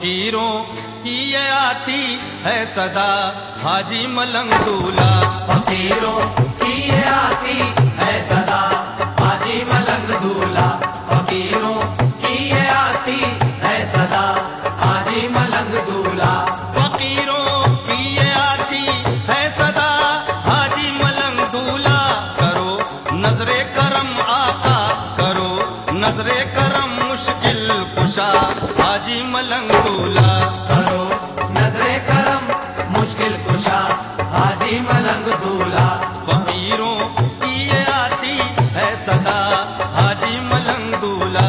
फकीरों की ये आती है सदा हाजी मलंग दूल्हा। फकीरों की ये आती है सदा हाजी मलंग दूल्हा। फकीरों की ये आती है सदा हाजी मलंग दूल्हा। फकीरों की ये आती है सदा हाजी मलंग दूल्हा। करो नजरे करम आका, करो नजरे करम मुश्किल कुशा हाजी मलंग दूल्हा। करो नजरे करम मुश्किल कुशा हाजी मलंग दूल्हा। फकीरों की ये आती है सदा हाजी मलंग दूल्हा।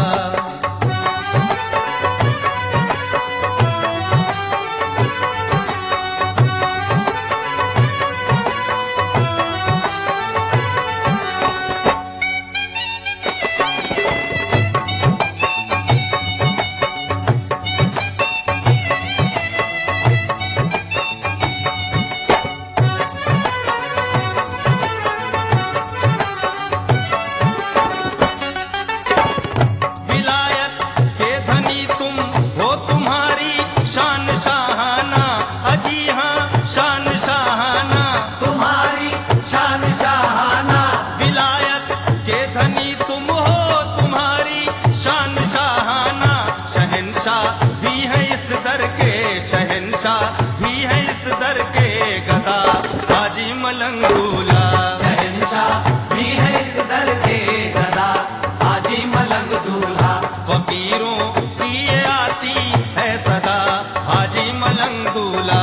मलंग दूल्हा शहंशाह भी है इस दर के गदा हाजी मलंग दूल्हा। फकीरों की ये आती है सदा हाजी मलंग दूल्हा।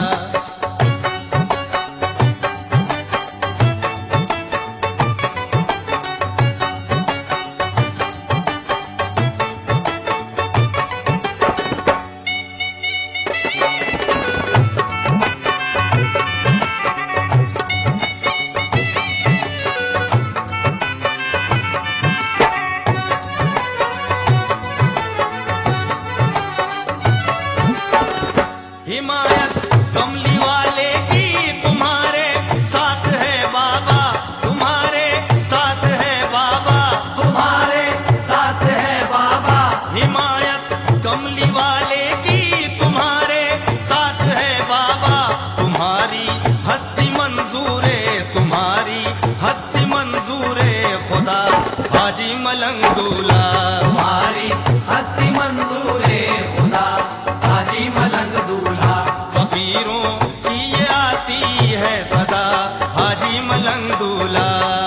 हिमायत कमली वाले की तुम्हारे साथ है बाबा, तुम्हारे साथ है बाबा, तुम्हारे साथ है बाबा। हिमायत कमली वाले की तुम्हारे साथ है बाबा। तुम्हारी हस्ती मंजूरे, तुम्हारी हस्ती मंजूरे खुदा हाजी मलंग दूल्हा। तुम्हारी हस्ती मंजूरे खुदा हाजी मलंग दूल्हा। फकीरों की ये आती है सदा हाजी मलंग दूल्हा।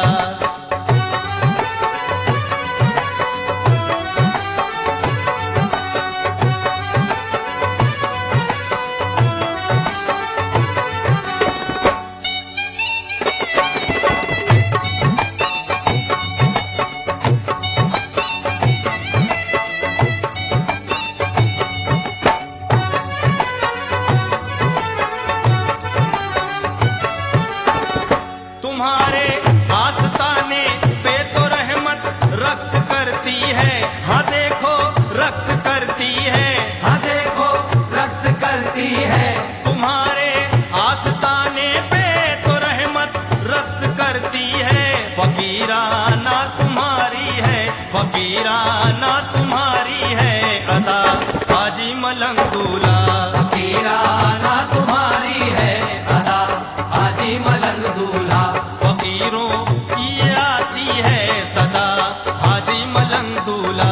तुम्हारे आस्ताने पे तो रहमत रक्स करती है, हाँ देखो रक्स करती है, हाँ देखो रक्स करती है। तुम्हारे आस्ताने पे तो रहमत रक्स करती है। फकीराना तुम्हारी है, फकीराना तुम्हारी है अदा हाजी मलंग दूल्हा। फकीराना तुम्हारी है अदा हाजी मलंग दूल्हा। फकीरों की ये आती है सदा हाजी मलंग दूल्हा।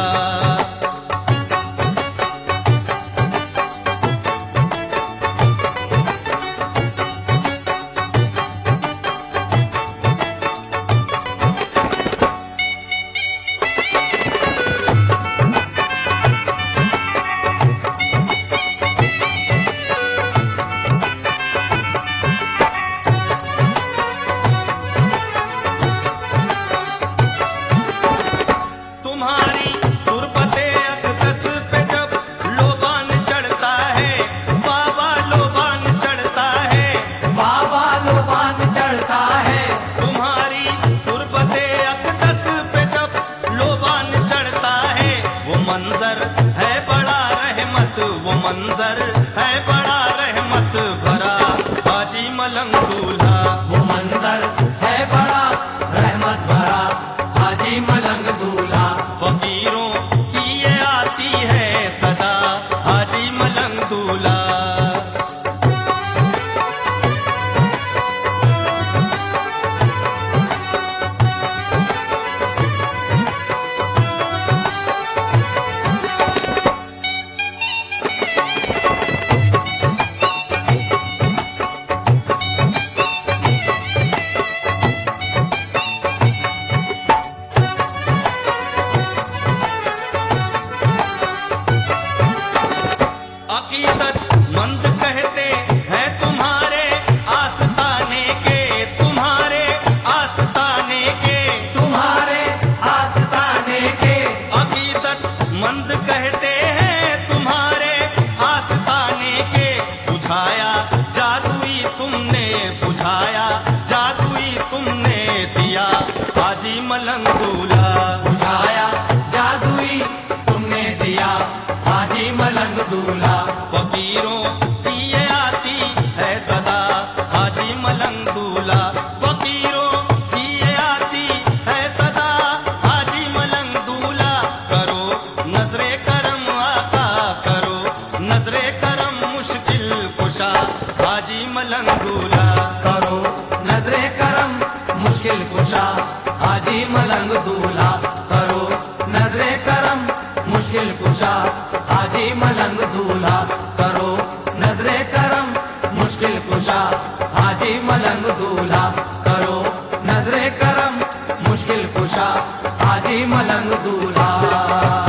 तुम्हारी तुरबते अक़दस पे जब लोबान चढ़ता है, बाबा लोबान चढ़ता है, बाबा लोबान चढ़ता है। तुम्हारी तुरबते अक़दस पे जब लोबान चढ़ता है। वो मंजर है बड़ा रहमत, वो मंजर है बड़ा रहमत भरा हाजी मलंग दूल्हा। वो मंजर है बड़ा रहमत भरा हाजी मलंग दूल्हा। फकीरों की ये आती है सदा हाजी दूल्हा। अकीदत मंद कहते हैं तुम्हारे आस्ताने के, तुम्हारे आस्ताने के, तुम्हारे आस्ताने के। अकीदत मंद कहते हैं तुम्हारे आस्ताने के। बुझाया जादुई तुमने, बुझाया जादुई तुमने दिया हाजी मलंग दूल्हा। बुझाया जादुई तुमने दिया हाजी मलंग दूल्हा। फकीरों की ये आती है सदा हाजी मलंग दूल्हा। फकीरों की ये आती है सदा हाजी मलंग दूल्हा। करो नजरे करम आका, करो नजरे करम मुश्किल कुशा हाजी मलंग दूल्हा। करो नजरे करम मुश्किल कुशा हाजी मलंग दूल्हा। करो नजरे करम मुश्किल कुशा हाजी मलंग दूल्हा। करो नजरे करम मुश्किल कुशा हाजी मलंग दूल्हा। करो नजरे करम मुश्किल कुशा हाजी मलंग दूल्हा।